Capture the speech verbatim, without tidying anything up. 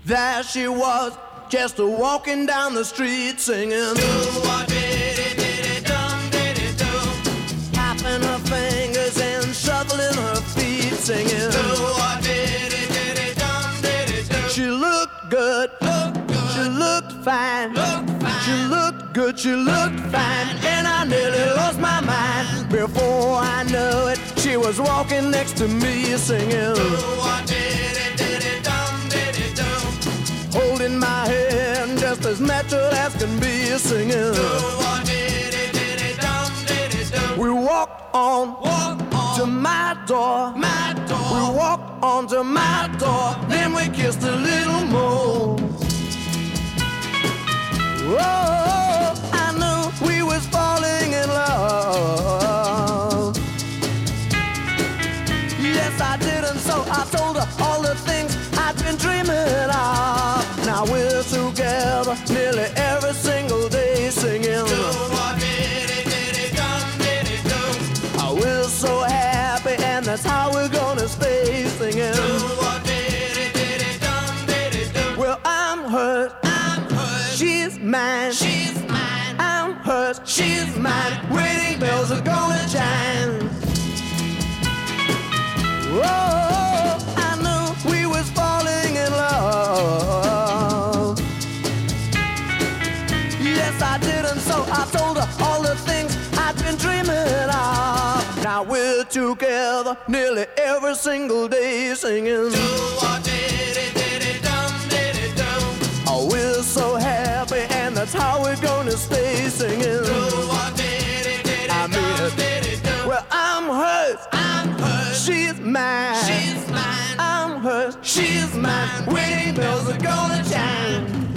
There she was, just a walking down the street singing. Tapping her fingers and shuffling her feet singing. She looked good, she looked fine, she looked good, she looked fine, and I nearly lost my mind. Before I knew it, she was walking next to me singing. Holding my hand just as natural as can be singing. We walked on, walk on to my door, my door. We walked on to my door, then we kissed a little more. Oh, I knew we was falling in love. Yes, I did, and so I told her all the things I'd been dreaming of. Now we're together nearly every single day singing. Oh, we're so happy, and that's how we're gonna stay singing. Well, I'm hers, I'm hers. She's mine, she's mine. I'm hers, she's mine. Wedding bells are gonna chime. Whoa, I knew we was falling in love. Yes, I did, and so I told her all the things I'd been dreaming of. Now we're together nearly every single day singing. Oh, we're so happy, and that's how we're gonna stay singing. I mean, well, I'm hers, I'm hers. She's mine, she's mine. I'm hers, she's mine. Wedding bells are gonna chime.